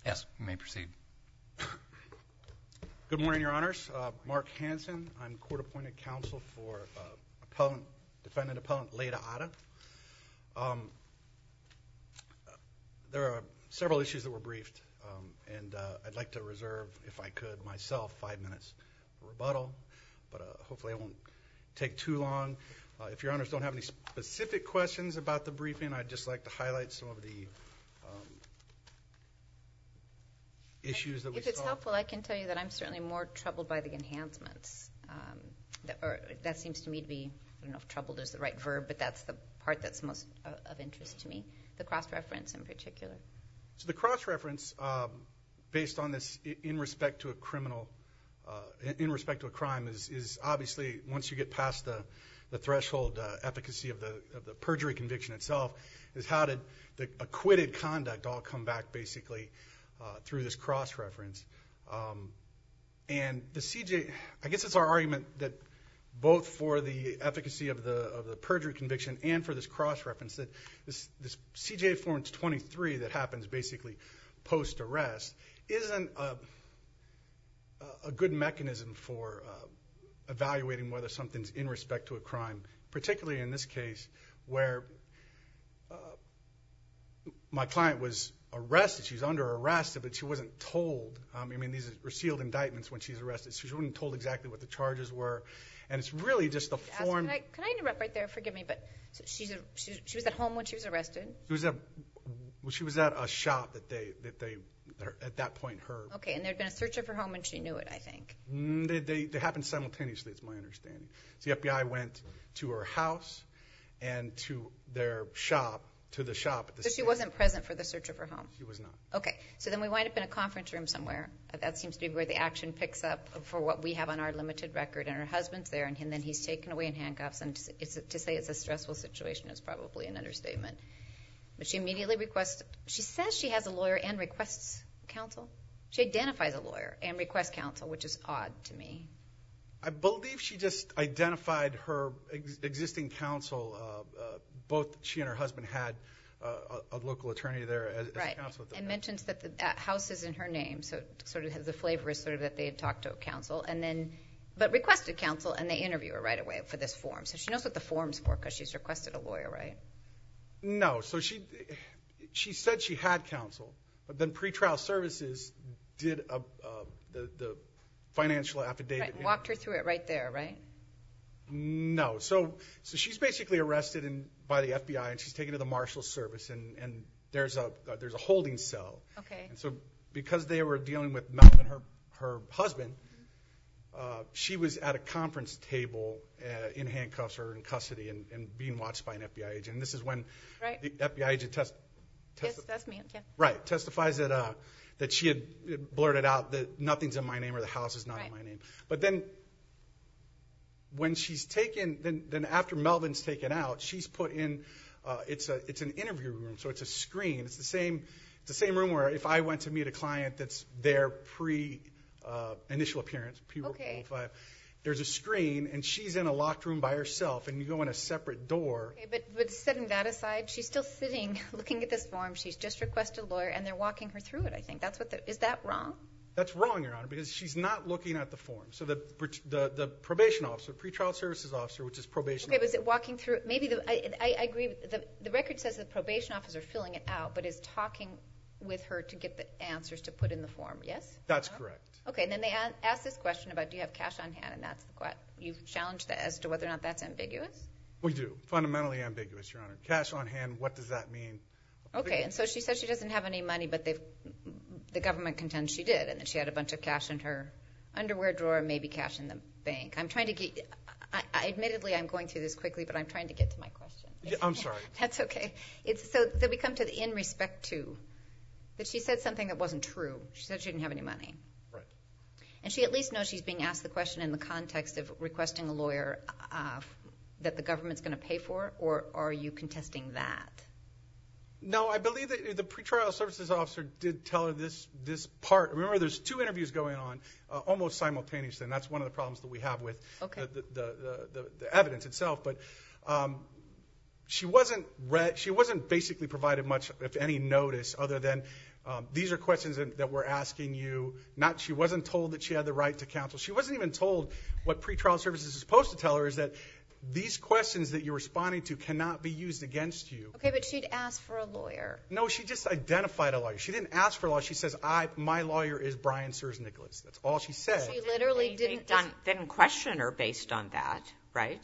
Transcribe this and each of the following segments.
Yes, you may proceed. Good morning, Your Honors. Mark Hansen. I'm court-appointed counsel for defendant appellant Leda Atta. There are several issues that were briefed, and I'd like to reserve, if I could, myself 5 minutes for rebuttal, but hopefully I won't take too long. If Your Honors don't have any specific questions about the briefing, I'd just like to highlight some of the issues that we saw. If it's helpful, I can tell you that I'm certainly more troubled by the enhancements. That seems to me to be, I don't know if troubled is the right verb, but that's the part that's most of interest to me, the cross-reference in particular. So the cross-reference, based on this in respect to a criminal, in respect to a crime, is obviously, once you get past the threshold efficacy of the perjury conviction itself, is how did the acquitted conduct all come back, basically, through this cross-reference. And the CJ, I guess it's our argument that both for the efficacy of the perjury conviction and for this cross-reference, that this CJ Form 23 that happens basically post-arrest isn't a good mechanism for evaluating whether something's in respect to a crime, particularly in this case where my client was arrested. She's under arrest, but she wasn't told. I mean, these are sealed indictments when she's arrested. So she wasn't told exactly what the charges were. And it's really just the form. Can I interrupt right there? Forgive me, but so she was at home when she was arrested? She was at a shop that they at that point heard. Okay, and there had been a search of her home and she knew it, I think. They happened simultaneously, it's my understanding. So the FBI went to her house and to their shop, to the shop at the So she wasn't present for the search of her home? She was not. Okay, so then we wind up in a conference room somewhere. That seems to be where the action picks up for what we have on our limited record, and her husband's there, and then he's taken away in handcuffs, and to say it's a stressful situation is probably an understatement. But she immediately requests, she says she has a lawyer and requests counsel. She identifies a lawyer and requests counsel, which is odd to me. I believe she just identified her existing counsel. Both she and her husband had a local attorney there as counsel. And mentions that the house is in her name, so it sort of has the flavor is sort of that they had talked to counsel, and then, but requested counsel, and they interview her right away for this form. So she knows what the form's for because she's requested a lawyer, right? No, so she said she had counsel, but then pretrial services did the financial affidavit. Right, walked her through it right there, right? No, so she's basically arrested by the FBI, and she's taken to the Marshals Service, and there's a holding cell. Okay. And so because they were dealing with Melvin, her husband, she was at a conference table in handcuffs or in custody and being watched by an FBI agent. And this is when the FBI agent yes, that's me. Yeah. Right, testifies that she had blurted out that nothing's in my name or the house is not in my name. But then when she's taken, then after Melvin's taken out, she's put in. It's an interview room, so it's a screen. It's the same room where if I went to meet a client that's there initial appearance, P5, there's a screen, and she's in a locked room by herself, and you go in a separate door. Okay, but setting that aside, she's still sitting, looking at this form. She's just requested a lawyer, and they're walking her through it, I think. Is that wrong? That's wrong, Your Honor, because she's not looking at the form. So the probation officer, pretrial services officer, which is probation. Okay, but is it walking through? Maybe I agree. The record says the probation officer is filling it out, but is talking with her to get the answers to put in the form, yes? That's correct. Okay, and then they ask this question about do you have cash on hand, and that's the question. You've challenged that as to whether or not that's ambiguous? We do. Fundamentally ambiguous, Your Honor. Cash on hand, what does that mean? Okay, and so she says she doesn't have any money, but the government contends she did, and that she had a bunch of cash in her underwear drawer, maybe cash in the bank. I'm trying to get – admittedly, I'm going through this quickly, but I'm trying to get to my question. Yeah, I'm sorry. That's okay. So we come to the in respect to, that she said something that wasn't true. She said she didn't have any money. Right. And she at least knows she's being asked the question in the context of requesting a lawyer that the government's going to pay for, or are you contesting that? No, I believe that the pretrial services officer did tell her this part. Remember, there's two interviews going on almost simultaneously, and that's one of the problems that we have with the evidence itself. But she wasn't basically provided much, if any, notice other than these are questions that we're asking you. She wasn't told that she had the right to counsel. She wasn't even told what pretrial services is supposed to tell her is that these questions that you're responding to cannot be used against you. Okay, but she'd asked for a lawyer. No, she just identified a lawyer. She didn't ask for a lawyer. She says, my lawyer is Brian Sears Nicholas. That's all she said. She literally didn't question her based on that, right?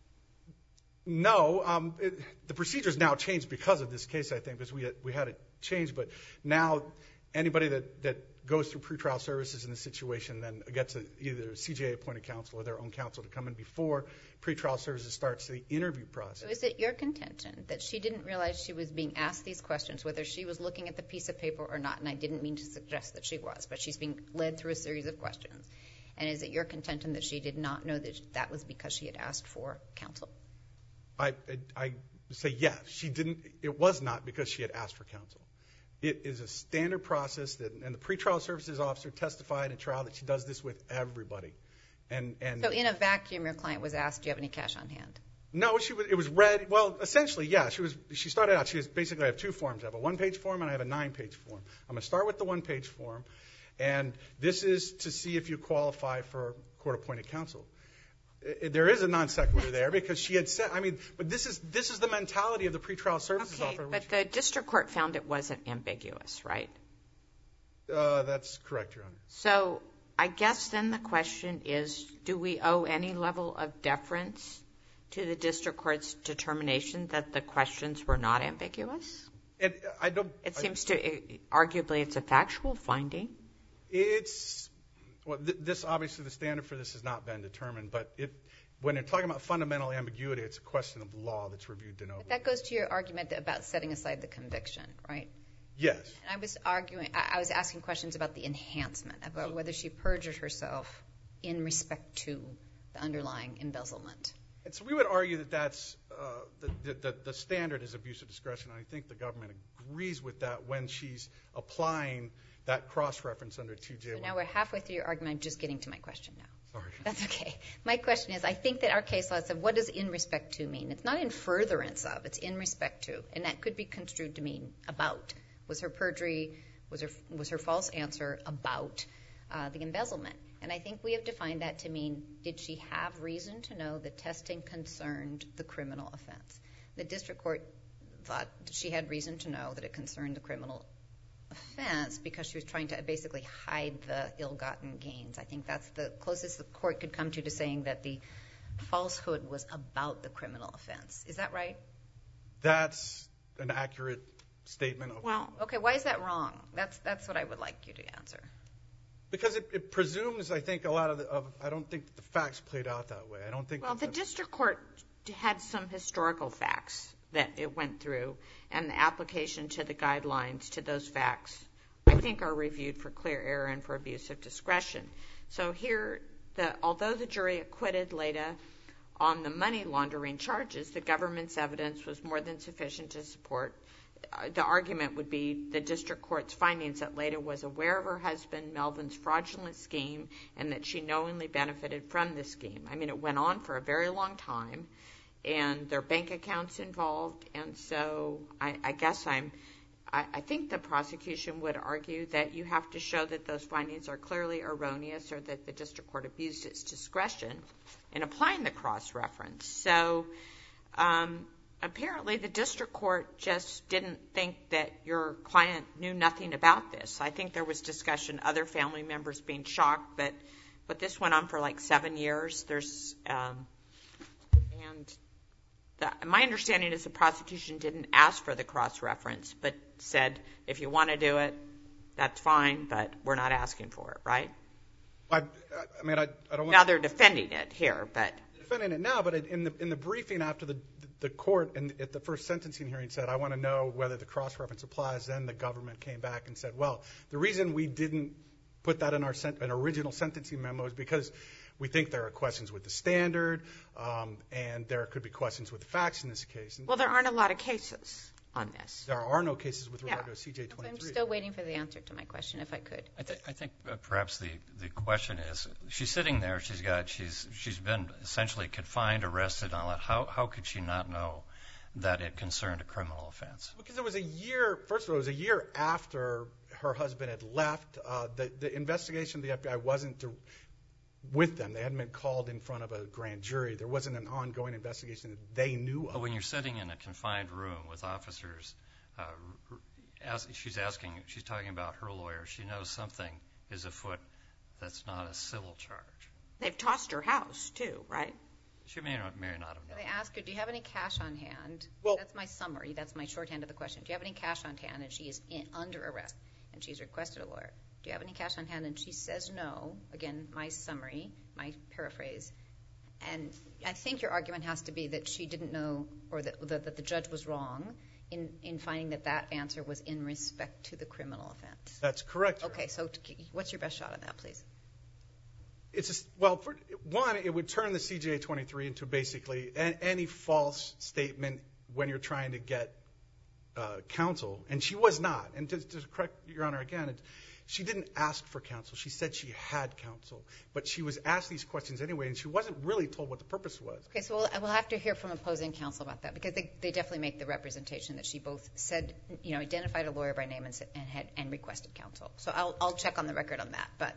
No, the procedure's now changed because of this case, I think, because we had it changed. But now anybody that goes through pretrial services in this situation then gets either a CJA-appointed counsel or their own counsel to come in before pretrial services starts the interview process. So is it your contention that she didn't realize she was being asked these questions, whether she was looking at the piece of paper or not? And I didn't mean to suggest that she was, but she's being led through a series of questions. And is it your contention that she did not know that that was because she had asked for counsel? I say yes. She didn't. It was not because she had asked for counsel. It is a standard process and the pretrial services officer testified at trial that she does this with everybody. So in a vacuum, your client was asked, do you have any cash on hand? No, it was read. Well, essentially, yeah. She started out. I have two forms. I have a one-page form and I have a 9-page form. I'm going to start with the one-page form, and this is to see if you qualify for court-appointed counsel. There is a non sequitur there because she had said. But this is the mentality of the pretrial services officer. But the district court found it wasn't ambiguous, right? That's correct, Your Honor. So I guess then the question is, do we owe any level of deference to the district court's determination that the questions were not ambiguous? It seems to arguably it's a factual finding. This obviously the standard for this has not been determined, but when you're talking about fundamental ambiguity, it's a question of law that's reviewed de novo. But that goes to your argument about setting aside the conviction, right? Yes. And I was asking questions about the enhancement, about whether she perjured herself in respect to the underlying embezzlement. And so we would argue that that's the standard is abuse of discretion. I think the government agrees with that when she's applying that cross-reference under 2J1. So now we're halfway through your argument. I'm just getting to my question now. Sorry. That's okay. My question is, I think that our case law said, what does in respect to mean? It's not in furtherance of, it's in respect to. And that could be construed to mean about. Was her perjury, was her false answer about the embezzlement? And I think we have defined that to mean, did she have reason to know that testing concerned the criminal offense? The district court thought she had reason to know that it concerned the criminal offense because she was trying to basically hide the ill-gotten gains. I think that's the closest the court could come to saying that the falsehood was about the criminal offense. Is that right? That's an accurate statement. Well, okay, why is that wrong? That's what I would like you to answer. Because it presumes, I think, a lot of I don't think the facts played out that way. I don't think. Well, the district court had some historical facts that it went through, and the application to the guidelines to those facts, I think, are reviewed for clear error and for abuse of discretion. So here, although the jury acquitted Leda on the money laundering charges, the government's evidence was more than sufficient to support. The argument would be the district court's findings that Leda was aware of her husband Melvin's fraudulent scheme and that she knowingly benefited from this scheme. I mean, it went on for a very long time, and there are bank accounts involved, and so I guess I think the prosecution would argue that you have to show that those findings are clearly erroneous or that the district court abused its discretion in applying the cross-reference. So apparently the district court just didn't think that your client knew nothing about this. I think there was discussion, other family members being shocked, but this went on for like 7 years. My understanding is the prosecution didn't ask for the cross-reference, but said, if you want to do it, that's fine, but we're not asking for it, right? I don't want. Now they're defending it here, but defending it now. But in the briefing after the court at the first sentencing hearing said, I want to know whether the cross-reference applies. Then the government came back and said, well, the reason we didn't put that in our original sentencing memo is because we think there are questions with the standard, and there could be questions with the facts in this case. Well, there aren't a lot of cases on this. There are no cases with regard to a CJ-23. I'm still waiting for the answer to my question, if I could. I think perhaps the question is, she's sitting there. She's been essentially confined, arrested, and all that. How could she not know that it concerned a criminal offense? Because it was a year, first of all, it was a year after her husband had left. The investigation of the FBI wasn't with them. They hadn't been called in front of a grand jury. There wasn't an ongoing investigation that they knew of. But when you're sitting in a confined room with officers, she's talking about her lawyer. She knows something is afoot that's not a civil charge. They've tossed her house, too, right? She may not have known. They ask her, do you have any cash on hand? Well, that's my summary. That's my shorthand of the question. Do you have any cash on hand? And she is under arrest, and she's requested a lawyer. Do you have any cash on hand? And she says no. Again, my summary, my paraphrase. And I think your argument has to be that she didn't know, or that the judge was wrong in finding that answer was in respect to the criminal offense. That's correct. Okay, so what's your best shot at that, please? For one, it would turn the CJA 23 into basically any false statement when you're trying to get counsel, and she was not. And to correct Your Honor again, she didn't ask for counsel. She said she had counsel, but she was asked these questions anyway, and she wasn't really told what the purpose was. Okay, so we'll have to hear from opposing counsel about that, because they definitely make the representation that she both said, identified a lawyer by name and requested counsel. So I'll check on the record on that, but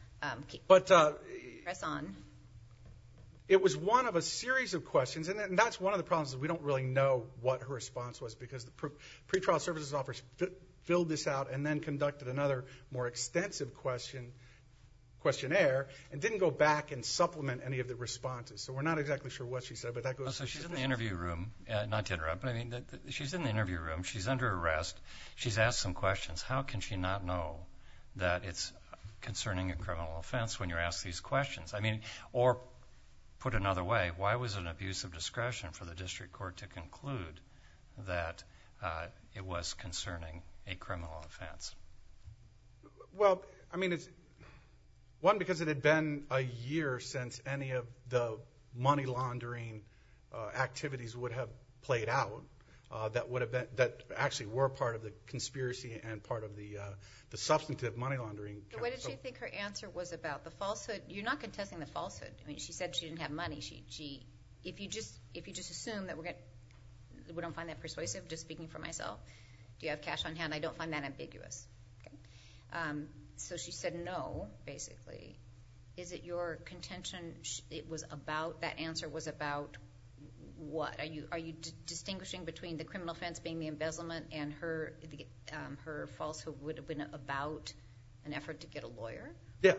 press on. It was one of a series of questions, and that's one of the problems is we don't really know what her response was, because the pretrial services office filled this out and then conducted another more extensive questionnaire and didn't go back and supplement any of the responses. So we're not exactly sure what she said, but that goes. So she's in the interview room, not to interrupt, but I mean, she's in the interview room. She's under arrest. She's asked some questions. How can she not know that it's concerning a criminal offense when you're asked these questions? I mean, or put another way, why was it an abuse of discretion for the district court to conclude that it was concerning a criminal offense? Well, I mean, it's one, because it had been a year since any of the money laundering activities would have played out. That actually were part of the conspiracy and part of the substantive money laundering. So what did she think her answer was about? The falsehood? You're not contesting the falsehood. I mean, she said she didn't have money. If you just assume that we don't find that persuasive, just speaking for myself, do you have cash on hand? I don't find that ambiguous. Okay. So she said no, basically. Is it your contention that answer was about what? Are you distinguishing between the criminal offense being the embezzlement and her falsehood would have been about an effort to get a lawyer? Yes.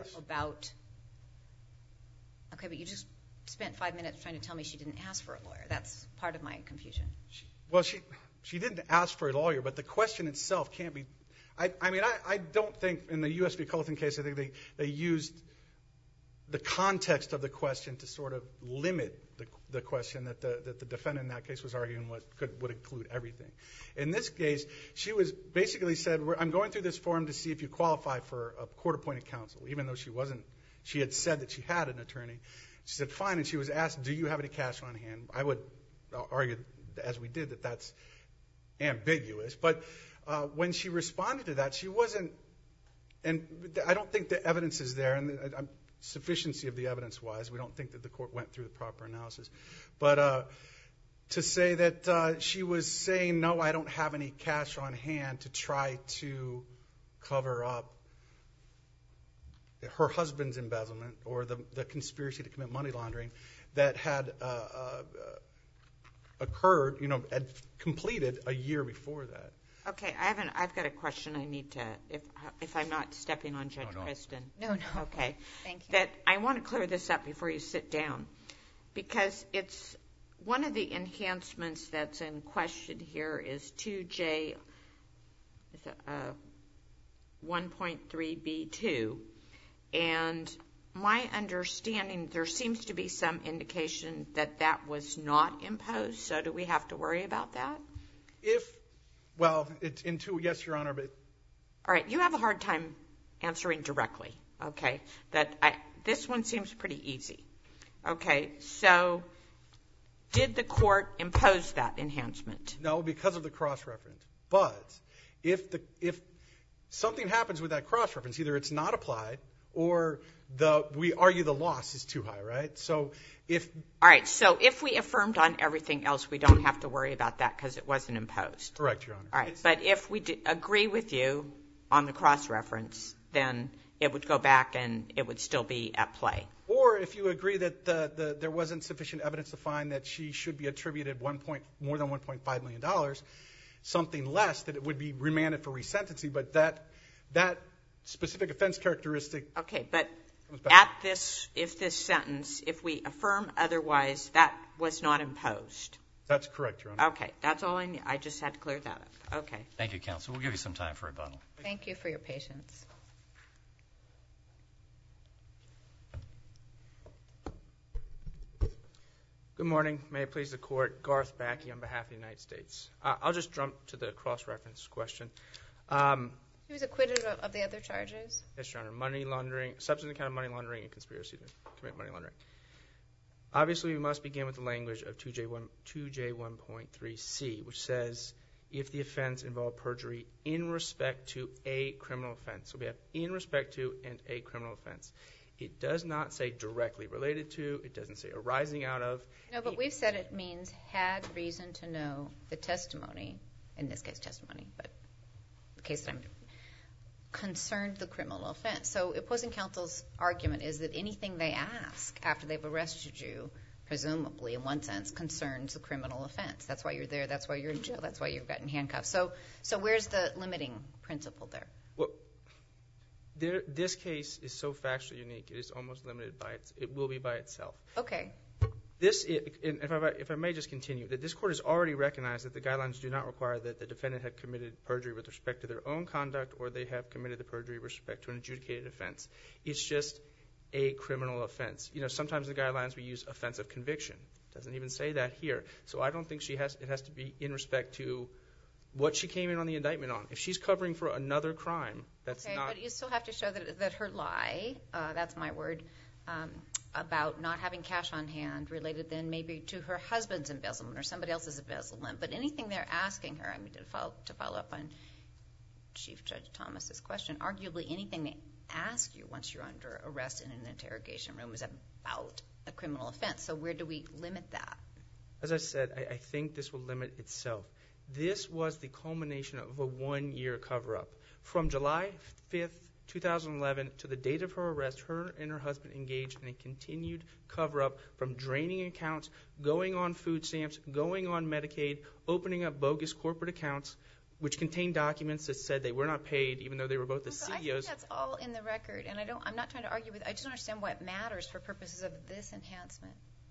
Okay, but you just spent 5 minutes trying to tell me she didn't ask for a lawyer. That's part of my confusion. Well, she didn't ask for a lawyer, but the question itself can't be. I mean, I don't think in the U.S. v. Culleton case, I think they used the context of the question to sort of limit the question that the defendant in that case was arguing would include everything. In this case, she was basically said, I'm going through this form to see if you qualify for a court-appointed counsel, even though she had said that she had an attorney. She said, fine, and she was asked, do you have any cash on hand? I would argue, as we did, that that's ambiguous. But when she responded to that, she wasn't, and I don't think the evidence is there, and sufficiency of the evidence-wise, we don't think that the court went through the proper analysis. But to say that she was saying, no, I don't have any cash on hand to try to cover up her husband's embezzlement or the conspiracy to commit money laundering that had occurred, had completed a year before that. Okay, I've got a question I need to, if I'm not stepping on Judge Kristen. No. Okay. Thank you. That I want to clear this up before you sit down, because it's one of the enhancements that's in question here is 2J 1.3b2, and my understanding, there seems to be some indication that was not imposed, so do we have to worry about that? Well, it's yes, Your Honor, but... All right, you have a hard time answering directly, okay? This one seems pretty easy. Okay, so did the court impose that enhancement? No, because of the cross-reference. But if something happens with that cross-reference, either it's not applied or we argue the loss is too high, right? So all right, so if we affirmed on everything else, we don't have to worry about that because it wasn't imposed. Correct, Your Honor. All right, but if we agree with you on the cross-reference, then it would go back and it would still be at play. Or if you agree that there wasn't sufficient evidence to find that she should be attributed more than $1.5 million, something less, that it would be remanded for resentencing, but that specific offense characteristic... Okay, but if we affirm otherwise, that was not imposed. That's correct, Your Honor. Okay, that's all I need. I just had to clear that up. Okay. Thank you, counsel. We'll give you some time for rebuttal. Thank you for your patience. Good morning. May it please the Court. Garth Backey on behalf of the United States. I'll just jump to the cross-reference question. He was acquitted of the other charges? Yes, Your Honor. Money laundering, substantive kind of money laundering, and conspiracy to commit money laundering. Obviously, we must begin with the language of 2J1.3c, which says if the offense involved perjury in respect to a criminal offense. So we have in respect to and a criminal offense. It does not say directly related to. It doesn't say arising out of. No, but we've said it means had reason to know the testimony, in this case testimony, but the case that I'm concerned the criminal offense. So opposing counsel's argument is that anything they ask after they've arrested you, presumably in one sense, concerns the criminal offense. That's why you're there. That's why you're in jail. That's why you've gotten handcuffed. So where's the limiting principle there? Well, this case is so factually unique. It is almost limited by it will be by itself. Okay. If I may just continue, that this Court has already recognized that the guidelines do not require that the defendant have committed perjury with respect to their own conduct or they have committed the perjury with respect to an adjudicated offense. It's just a criminal offense. You know, sometimes in the guidelines we use offense of conviction. It doesn't even say that here. So I don't think it has to be in respect to what she came in on the indictment on. If she's covering for another crime, that's not... But you still have to show that her lie, that's my word, about not having cash on hand related then maybe to her husband's embezzlement or somebody else's embezzlement. But anything they're asking her, I mean, to follow up on Chief Judge Thomas's question, arguably anything they ask you once you're under arrest in an interrogation room is about a criminal offense. So where do we limit that? As I said, I think this will limit itself. This was the culmination of a one-year cover-up. From July 5th, 2011 to the date of her arrest, her and her husband engaged in a continued cover-up from draining accounts, going on food stamps, going on Medicaid, opening up bogus corporate accounts, which contained documents that said they were not paid, even though they were both the CEOs. I think that's all in the record, and I'm not trying to argue with it. I just don't understand why it matters for purposes of this enhancement.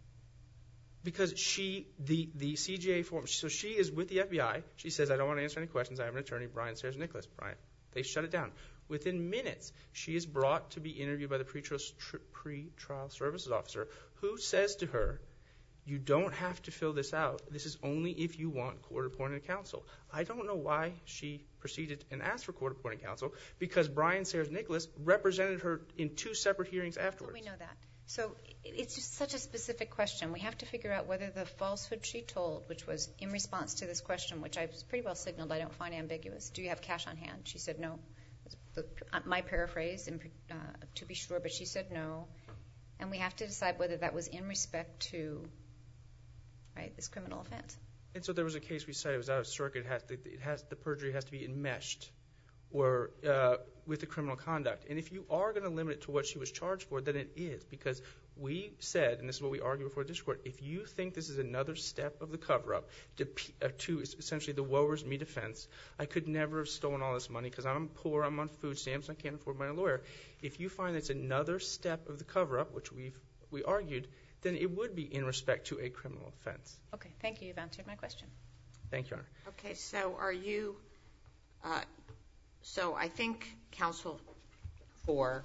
Because the CJA form, so she is with the FBI. She says, I don't want to answer any questions. I have an attorney, Brian Sayers Nicholas. Brian, they shut it down. Within minutes, she is brought to be interviewed by the pretrial services officer, who says to her, you don't have to fill this out. This is only if you want court-appointed counsel. I don't know why she proceeded and asked for court-appointed counsel, because Brian Sayers Nicholas represented her in 2 separate hearings afterwards. Well, we know that. So it's just such a specific question. We have to figure out whether the falsehood she told, which was in response to this question, which I pretty well signaled I don't find ambiguous. Do you have cash on hand? She said no. My paraphrase, to be sure, but she said no. And we have to decide whether that was in respect to this criminal offense. And so there was a case we cited. It was out of circuit. The perjury has to be enmeshed or with the criminal conduct. And if you are going to limit it to what she was charged for, then it is. Because we said, and this is what we argued before this court, if you think this is another step of the cover-up to essentially the woe-is me defense, I could never have stolen all this money because I'm poor, I'm on food stamps, I can't afford my lawyer. If you find it's another step of the cover-up, which we argued, then it would be in respect to a criminal offense. Okay, thank you. You've answered my question. Thank you, Your Honor. Okay, so are you... So I think counsel for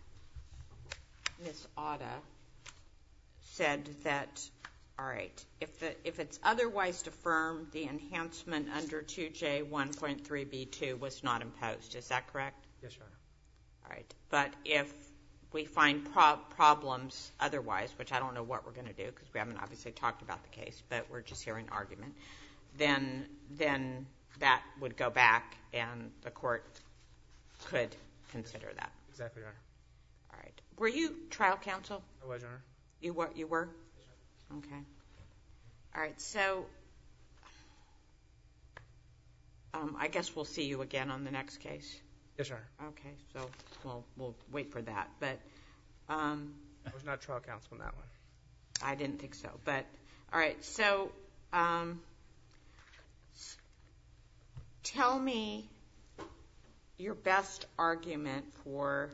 Ms. Otta said that, all right, if it's otherwise affirmed, the enhancement under 2J1.3b2 was not imposed. Is that correct? Yes, Your Honor. All right, but if we find problems otherwise, which I don't know what we're going to do because we haven't obviously talked about the case, but we're just hearing argument, then that would go back and the court could consider that. Exactly, Your Honor. All right. Were you trial counsel? I was, Your Honor. You were? Okay. All right. So I guess we'll see you again on the next case. Yes, Your Honor. Okay. So we'll wait for that. But I was not trial counsel on that one. I didn't think so. But all right. So tell me your best argument for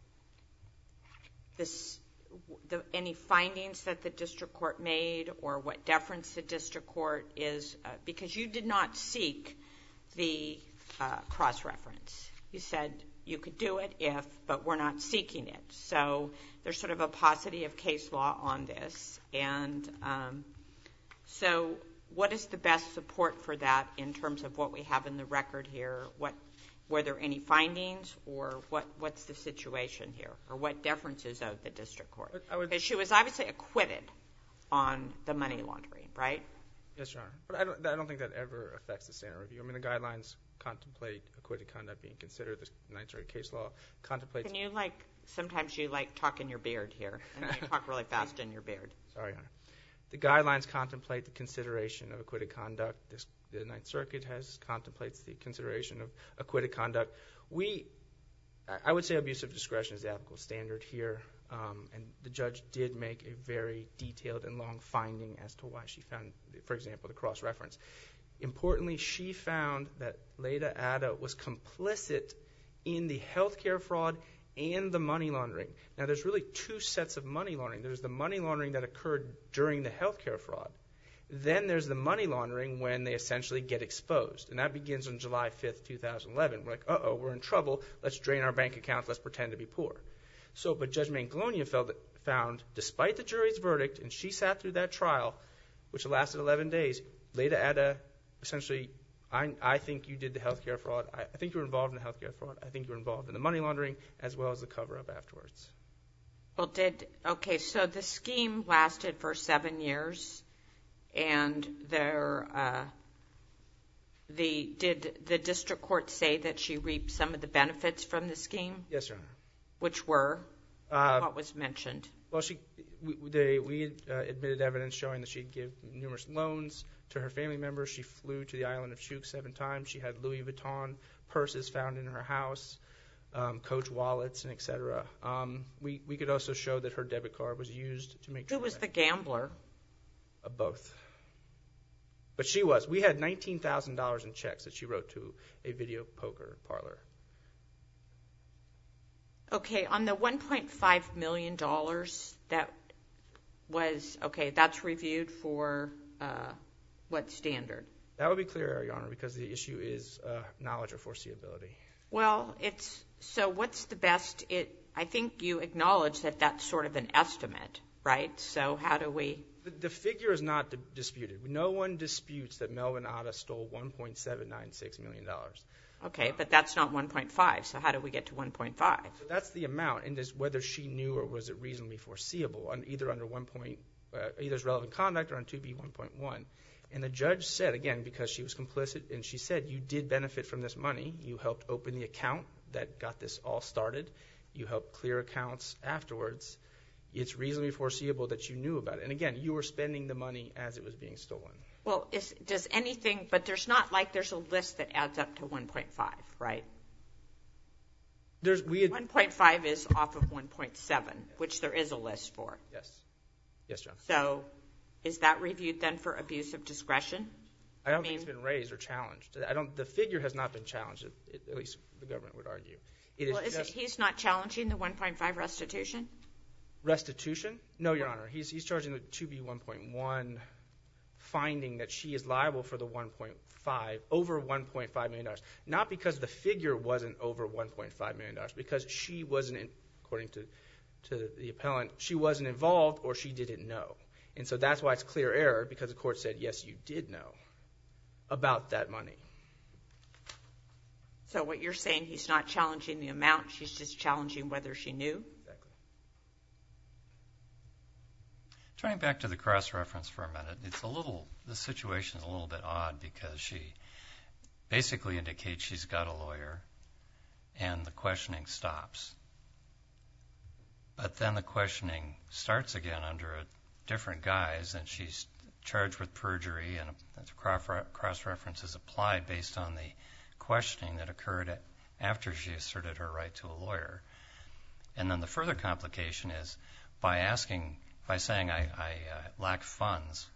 this, any findings that the district court made, or what deference the district court is, because you did not seek the cross-reference. You said you could do it if, but we're not seeking it. So there's sort of a paucity of case law on this. And so what is the best support for that in terms of what we have in the record here? Were there any findings, or what's the situation here, or what deference is owed the district court? Because she was obviously acquitted on the money laundering, right? Yes, Your Honor. But I don't think that ever affects the standard review. I mean, the guidelines contemplate acquitted conduct being considered. The Ninth Circuit case law contemplates. Can you, sometimes you talk in your beard here, and you talk really fast in your beard. Sorry, Your Honor. The guidelines contemplate the consideration of acquitted conduct. The Ninth Circuit contemplates the consideration of acquitted conduct. I would say abusive discretion is the applicable standard here, and the judge did make a very detailed and long finding as to why she found, for example, the cross-reference. Importantly, she found that Leda Ada was complicit in the healthcare fraud and the money laundering. Now, there's really two sets of money laundering. There's the money laundering that occurred during the healthcare fraud. Then there's the money laundering when they essentially get exposed, and that begins on July 5th, 2011. We're like, we're in trouble. Let's drain our bank accounts. Let's pretend to be poor. But Judge Manglonia found, despite the jury's verdict, and she sat through that trial, which lasted 11 days, Leda Ada essentially, I think you did the healthcare fraud. I think you were involved in the healthcare fraud. I think you were involved in the money laundering as well as the cover-up afterwards. Well, so the scheme lasted for 7 years, and did the district court say that she reaped some of the benefits from the scheme? Yes, Your Honor. Which were? What was mentioned? Well, we admitted evidence showing that she'd give numerous loans to her family members. She flew to the island of Chuuk 7 times. She had Louis Vuitton purses found in her house, Coach wallets, and et cetera. We could also show that her debit card was used to make. Who was the gambler? Both. But she was. We had $19,000 in checks that she wrote to a video poker parlor. Okay, on the $1.5 million, that was, that's reviewed for what standard? That would be clear, Your Honor, because the issue is knowledge or foreseeability. Well, so what's the best, I think you acknowledge that that's sort of an estimate, right? So how do we? The figure is not disputed. No one disputes that Melvin Ada stole $1.796 million. Okay, but that's not 1.5, so how do we get to 1.5? So that's the amount, and whether she knew or was it reasonably foreseeable, either under either as relevant conduct or on 2B 1.1. And the judge said, again, because she was complicit, and she said, you did benefit from this money. You helped open the account that got this all started. You helped clear accounts afterwards. It's reasonably foreseeable that you knew about it. And again, you were spending the money as it was being stolen. Well, does anything, but there's not there's a list that adds up to 1.5, right? 1.5 is off of 1.7, which there is a list for. Yes. Yes, John. So is that reviewed then for abuse of discretion? I don't think it's been raised or challenged. The figure has not been challenged, at least the government would argue. He's not challenging the 1.5 restitution? Restitution? No, Your Honor. He's charging the 2B 1.1 finding that she is liable for the 1.5, over $1.5 million. Not because the figure wasn't over $1.5 million, because she wasn't, according to the appellant, she wasn't involved or she didn't know. And so that's why it's clear error, because the court said, yes, you did know about that money. So what you're saying, he's not challenging the amount, she's just challenging whether she knew? Exactly. Turning back to the cross-reference for a minute, the situation is a little bit odd because she basically indicates she's got a lawyer and the questioning stops. but then the questioning starts again under a different guise, and she's charged with perjury, and cross-reference is applied based on the questioning that occurred after she asserted her right to a lawyer. And then the further complication is by saying I lack funds,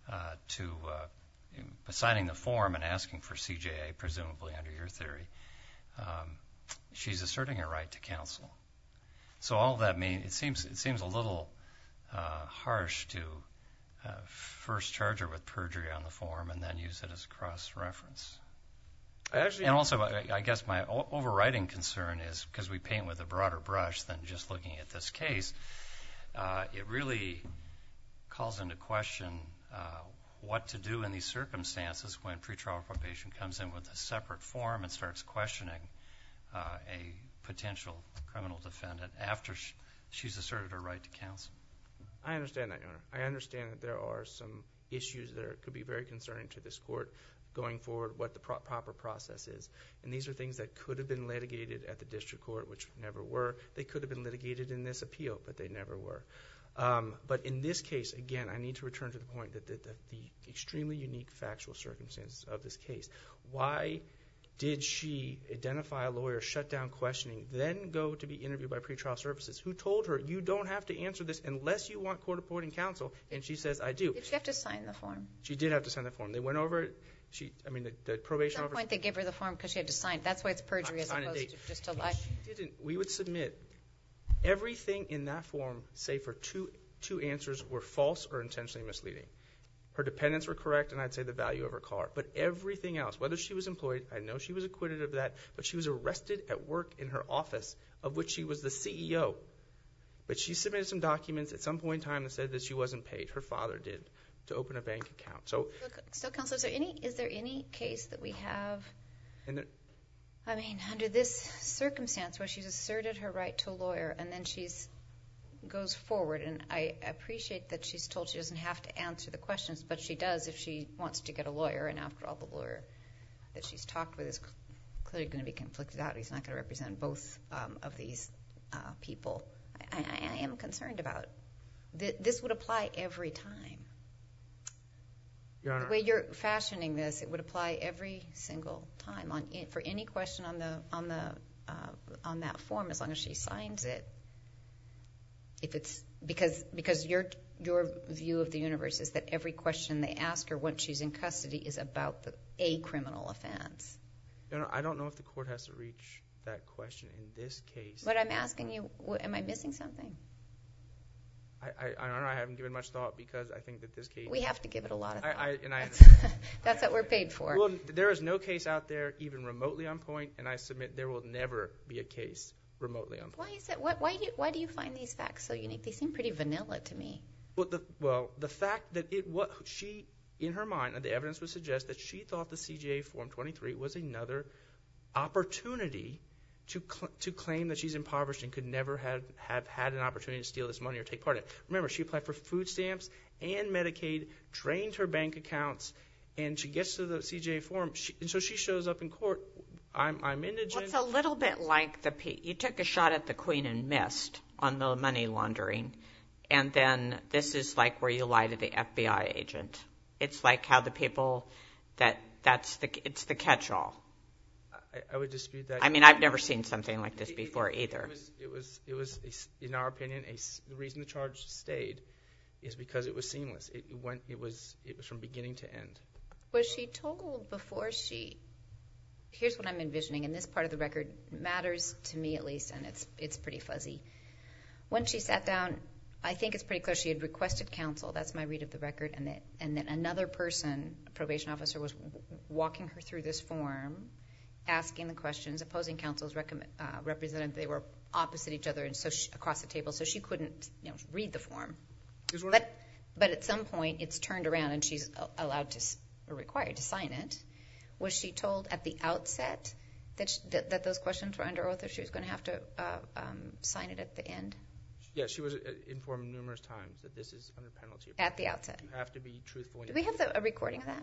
by signing the form and asking for CJA, presumably under your theory, she's asserting her right to counsel. So all of that means it seems a little harsh to first charge her with perjury on the form and then use it as cross-reference. And also, I guess my overriding concern is, because we paint with a broader brush than just looking at this case, it really calls into question what to do in these circumstances when pretrial probation comes in with a separate form and starts questioning a potential criminal defendant after she's asserted her right to counsel. I understand that, Your Honor. I understand that there are some issues that could be very concerning to this court going forward, what the proper process is. And these are things that could have been litigated at the district court, which never were. They could have been litigated in this appeal, but they never were. But in this case, again, I need to return to the point that the extremely unique factual circumstances of this case. Why did she identify a lawyer, shut down questioning, then go to be interviewed by pretrial services, who told her, you don't have to answer this unless you want court-appointed counsel, and she says, I do. Did she have to sign the form? She did have to sign the form. They went over it. The probation officer... At some point they gave her the form because she had to sign it. That's why it's perjury as opposed to just a lie. She didn't. We would submit everything in that form, save for two answers, were false or intentionally misleading. Her dependents were correct, and I'd say the value of her car. But everything else, whether she was employed, I know she was acquitted of that, but she was arrested at work in her office, of which she was the CEO. But she submitted some documents at some point in time that said that she wasn't paid. Her father did, to open a bank account. So, Counsel, is there any case that we have, under this circumstance where she's asserted her right to a lawyer and then goes forward, and I appreciate that she's told she doesn't have to answer the questions, but she does if she wants to get a lawyer, and after all, the lawyer that she's talked with is clearly going to be conflicted out. He's not going to represent both of these people. I am concerned about this would apply every time. Your Honor, the way you're fashioning this, it would apply every single time for any question on that form, as long as she signs it. If it's because your view of the universe is that every question they ask her once she's in custody is about a criminal offense. Your Honor, I don't know if the court has to reach that question in this case. But I'm asking you, am I missing something? I haven't given much thought, because I think that this case... We have to give it a lot of thought. Understand. That's what we're paid for. Well, there is no case out there even remotely on point, and I submit there will never be a case remotely on point. Why is that? Why do you find these facts so unique? They seem pretty vanilla to me. Well, the fact that she, in her mind, and the evidence would suggest that she thought the CJA Form 23 was another opportunity to claim that she's impoverished and could never have had an opportunity to steal this money or take part in it. Remember, she applied for food stamps and Medicaid, drained her bank accounts, and she gets to the CJA form, and so she shows up in court. I'm indigent. Well, it's a little bit like you took a shot at the Queen and missed on the money laundering, and then this is like where you lie to the FBI agent. It's like how the people it's the catch-all. I would dispute that. I mean, I've never seen something like this before either. It was in our opinion, the reason the charge stayed is because it was seamless. It was from beginning to end. Was she told before she? Here's what I'm envisioning, and this part of the record matters to me at least, and it's pretty fuzzy. When she sat down, I think it's pretty clear she had requested counsel. That's my read of the record, and that another person, a probation officer, was walking her through this form, asking the questions. Opposing counsels represented they were opposite each other and so across the table, so she couldn't read the form. But at some point, it's turned around and she's allowed or required to sign it. Was she told at the outset that those questions were under oath, or she was going to have to sign it at the end? Yeah, she was informed numerous times that this is under penalty. At the outset. You have to be truthful. Do we have a recording of that?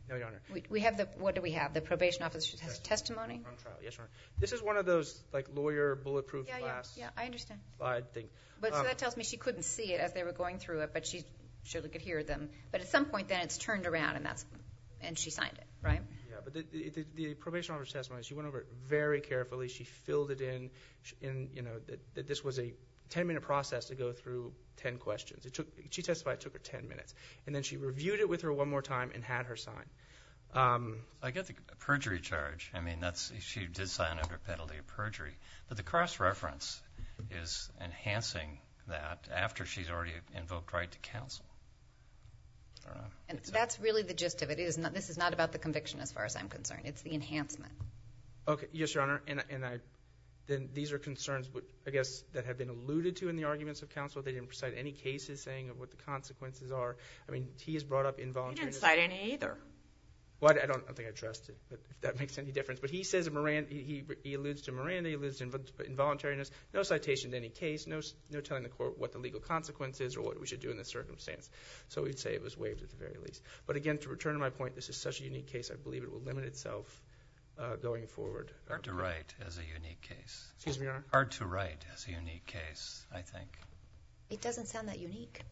No, Your Honor. We have what do we have? The probation officer's testimony? On trial, yes, Your Honor. This is one of those, like, lawyer bulletproof glass Yeah, I understand. slide thing. But so that tells me she couldn't see it as they were going through it, but she surely could hear them. But at some point then it's turned around and she signed it, right? Yeah, but the probation officer's testimony, she went over it very carefully. She filled it in that this was a 10-minute process to go through 10 questions. She testified it took her 10 minutes. And then she reviewed it with her one more time and had her sign. I get the perjury charge. I mean, she did sign under penalty of perjury. But the cross-reference is enhancing that after she's already invoked right to counsel. And that's really the gist of it. This is not about the conviction as far as I'm concerned. It's the enhancement. Okay, yes, Your Honor. Then these are concerns, I guess, that have been alluded to in the arguments of counsel. They didn't cite any cases saying of what the consequences are. I mean, he has brought up involuntariness. He didn't cite any either. Well, I don't think I trust it, but if that makes any difference. But he says he alludes to Miranda, he alludes to involuntariness. No citation to any case, no telling the court what the legal consequence is or what we should do in this circumstance. So we'd say it was waived at the very least. But again, to return to my point, this is such a unique case, I believe it will limit itself going forward. Hard to write as a unique case. Excuse me, Your Honor? Hard to write as a unique case, I think. It doesn't sound that unique.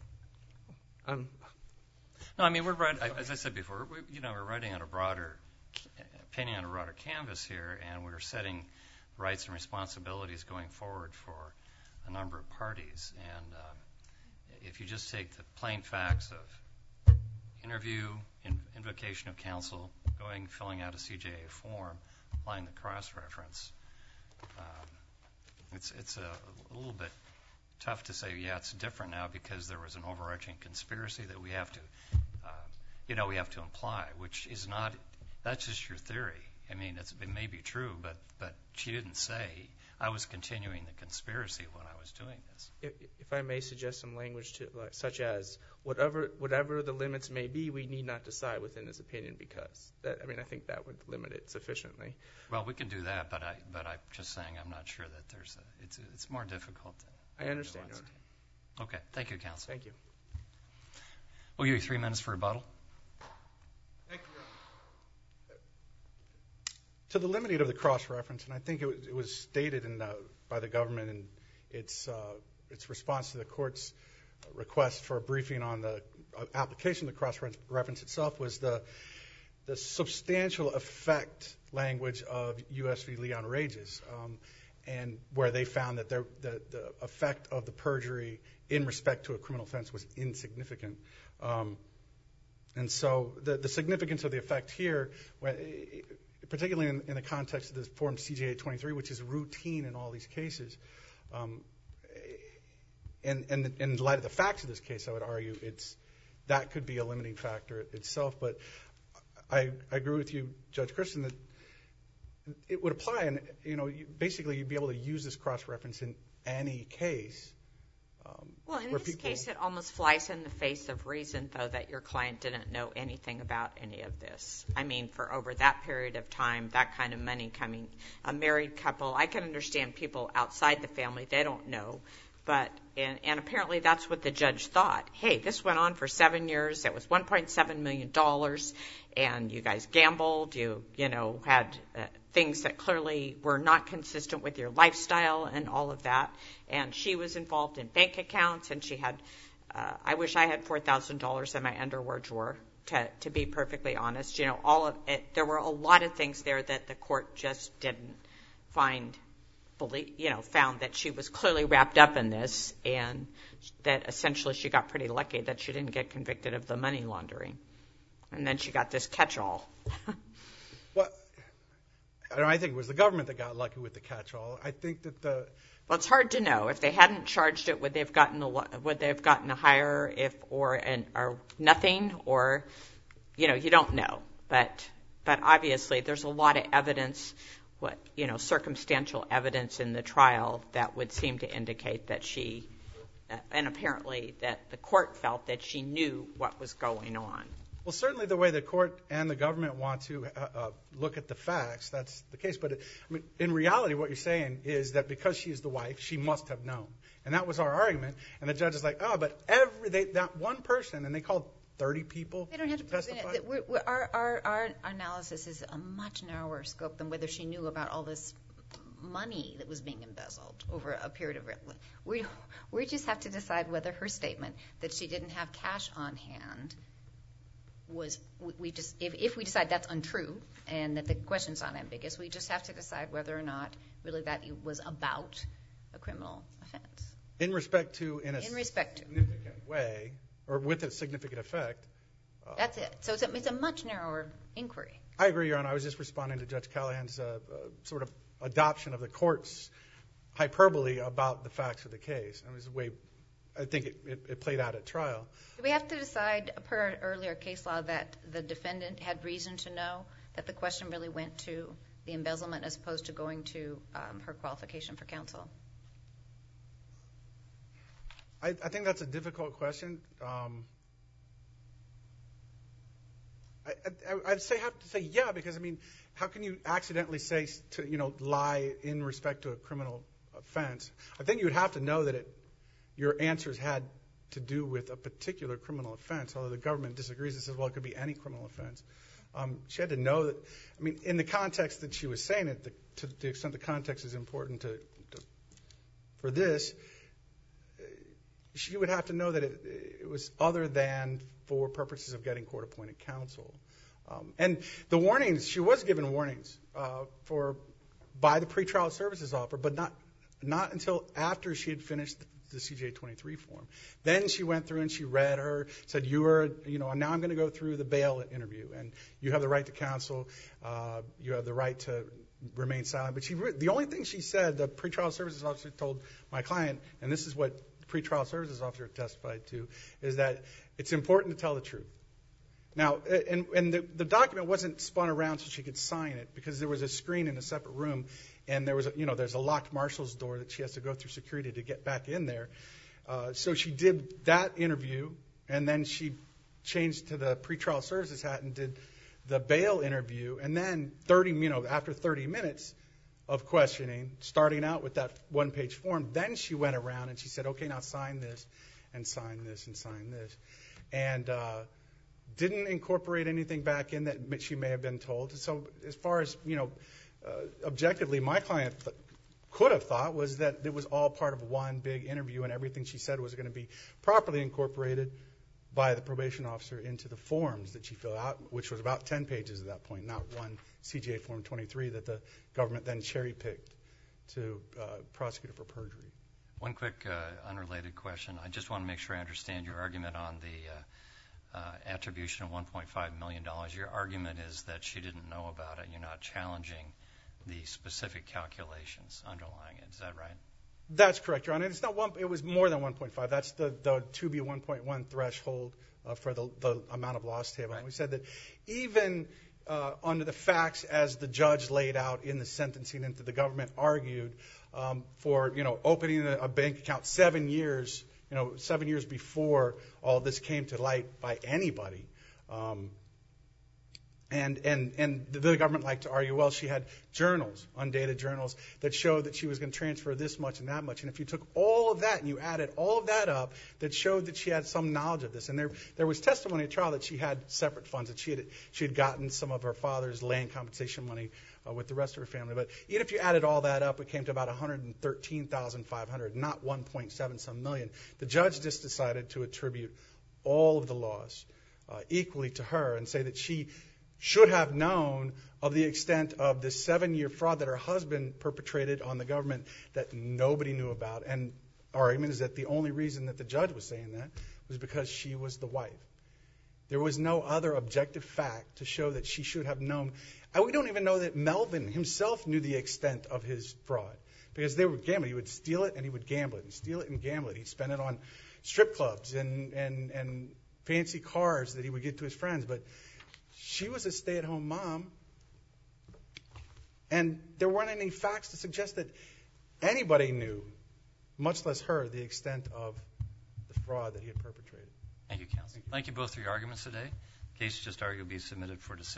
No, I mean, as I said before, we're writing on a broader, painting on a broader canvas here, and we're setting rights and responsibilities going forward for a number of parties. And if you just take the plain facts of interview, invocation of counsel, filling out a CJA form, applying the cross-reference, it's a little bit tough to say, yeah, it's different now because there was an overarching conspiracy that we have to, we have to imply, which is not, that's just your theory. I mean, it may be true, but she didn't say, I was continuing the conspiracy when I was doing this. If I may suggest some language such as, whatever the limits may be, we need not decide within this opinion because, I think that would limit it sufficiently. Well, we can do that, but I'm just saying I'm not sure that it's more difficult than I understand, Your Honor. Okay. Thank you, counsel. Thank you. We'll give you 3 minutes for rebuttal. Thank you, Your Honor. To the limiting of the cross-reference, and I think it was stated by the government in its response to the court's request for a briefing on the application of the cross-reference itself, was the substantial effect language of U.S. v. Leon Rages, and where they found that the effect of the perjury in respect to a criminal offense was insignificant. And so the significance of the effect here, particularly in the context of this Form CJA 23, which is routine in all these cases, and in light of the facts of this case, I would argue that could be a limiting factor itself. But I agree with you, Judge Christen, that it would apply, and basically you'd be able to use this cross-reference in any case. Well, in this case, it almost flies in the face of reason, though, that your client didn't know anything about any of this. I mean, for over that period of time, that kind of money coming, a married couple, I can understand people outside the family, they don't know. But, and apparently that's what the judge thought. Hey, this went on for 7 years. It was $1.7 million, and you guys gambled. You had things that clearly were not consistent with your lifestyle and all of that. And she was involved in bank accounts, and she had, I wish I had $4,000 in my underwear drawer, to be perfectly honest. All of it, there were a lot of things there that the court just didn't found that she was clearly wrapped up in this, and that essentially she got pretty lucky that she didn't get convicted of the money laundering. And then she got this catch-all. Well, I think it was the government that got lucky with the catch-all. I think that well, it's hard to know. If they hadn't charged it, would they have gotten a higher or nothing, or you don't know. But obviously there's a lot of evidence, circumstantial evidence in the trial that would seem to indicate that she, and apparently that the court felt that she knew what was going on. Well, certainly the way the court and the government want to look at the facts, that's the case. But in reality, what you're saying is that because she's the wife, she must have known. And that was our argument. And the judge is like, but that one person, and they called 30 people They don't have to testify? Our analysis is a much narrower scope than whether she knew about all this money that was being embezzled over a period of. We just have to decide whether her statement that she didn't have cash on hand was. If we decide that's untrue and that the question's unambiguous, we just have to decide whether or not really that was about a criminal offense. In respect to, significant way, or with a significant effect. That's it. So it's a much narrower inquiry. I agree, Your Honor. I was just responding to Judge Callahan's sort of adoption of the court's hyperbole about the facts of the case. It was the way I think it played out at trial. Do we have to decide, per earlier case law, that the defendant had reason to know that the question really went to the embezzlement as opposed to going to her qualification for counsel? I think that's a difficult question. I'd have to say yeah, because I mean, how can you accidentally say lie in respect to a criminal offense? I think you would have to know that your answers had to do with a particular criminal offense. Although the government disagrees and says, well, it could be any criminal offense. She had to know that. I mean, in the context that she was saying it, to the extent the context is important for this. She would have to know that it was other than for purposes of getting court-appointed counsel. And the warnings, she was given warnings by the pretrial services officer, but not until after she had finished the CJ-23 form. Then she went through and she read her, said, now I'm going to go through the bail interview, and you have the right to counsel. You have the right to remain silent. But the only thing she said, the pretrial services officer told my client, and this is what pretrial services officer testified to, is that it's important to tell the truth. Now, and the document wasn't spun around so she could sign it because there was a screen in a separate room, and there's a locked marshal's door that she has to go through security to get back in there. So she did that interview, and then she changed to the pretrial services hat and did the bail interview, and then after 30 minutes of questioning, starting out with that one-page form, then she went around and she said, okay, now sign this and sign this and sign this. And didn't incorporate anything back in that she may have been told. So as far as, objectively, my client could have thought was that it was all part of one big interview and everything she said was going to be properly incorporated by the probation officer into the forms that she filled out, which was about 10 pages at that point, not one CJA Form 23 that the government then cherry-picked to prosecute her for perjury. One quick unrelated question. I just want to make sure I understand your argument on the attribution of $1.5 million. Your argument is that she didn't know about it. You're not challenging the specific calculations underlying it. Is that right? That's correct, Your Honor. It's not it was more than 1.5. That's the 2B 1.1 threshold for the amount of loss table. Right. And we said that even under the facts as the judge laid out in the sentencing and the government argued for opening a bank account 7 years, 7 years before all this came to light by anybody. And the government liked to argue, well, she had journals, undated journals, that showed that she was going to transfer this much and that much. And if you took all of that and you added all of that up, that showed that she had some knowledge of this. And there was testimony at trial that she had separate funds, that she had gotten some of her father's land compensation money with the rest of her family. But even if you added all that up, it came to about $113,500, not 1.7 some million. The judge just decided to attribute all of the loss equally to her and say that she should have known of the extent of this 7-year fraud that her husband perpetrated on the government that nobody knew about. And our argument is that the only reason that the judge was saying that was because she was the wife. There was no other objective fact to show that she should have known. And we don't even know that Melvin himself knew the extent of his fraud because they were gambling. He would steal it and he would gamble it and steal it and gamble it. He'd spend it on strip clubs and fancy cars that he would get to his friends. But she was a stay-at-home mom, and there weren't any facts to suggest that anybody knew, much less her, the extent of the fraud that he had perpetrated. Thank you, counsel. Thank you both for your arguments today. The case just argued will be submitted for decision.